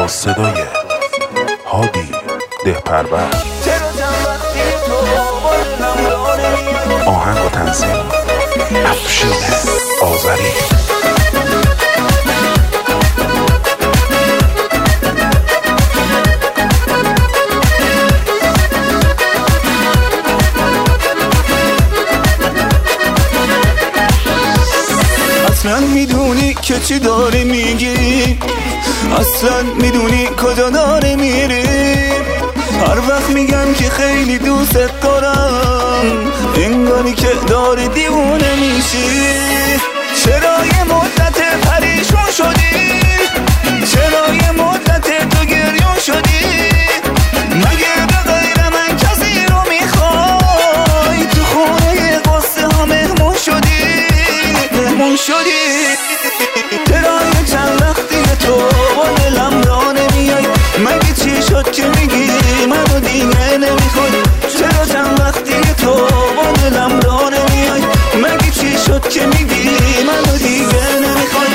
با صدای هادی دهپرور، آهنگ و تنظیم افشین آذری. اصلا میدونی که چی داری میگی، اصلا میدونی کجا داری میری. هر وقت میگم که خیلی دوست دارم، انگاری که داری دیوونه میشی. چرا یه مدت پریشون شدی؟ چرا یه مدت تو گریون شدی؟ مگه به غیر من کسی رو میخوای؟ تو خونه قصه ها مهمون شدی، مهمون شدی. چرا یه چند وقتی تو با دلم را نمیای؟ مگه چی شد که میگی منو دیگه نمیخوای؟ چرا چند وقتی تو با دلم را نمیای؟ مگه چی شد که میگی منو دیگه نمیخوای؟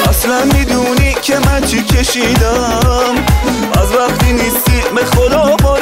میدونی که من چی کشیدم از وقتی نیستی به خدا.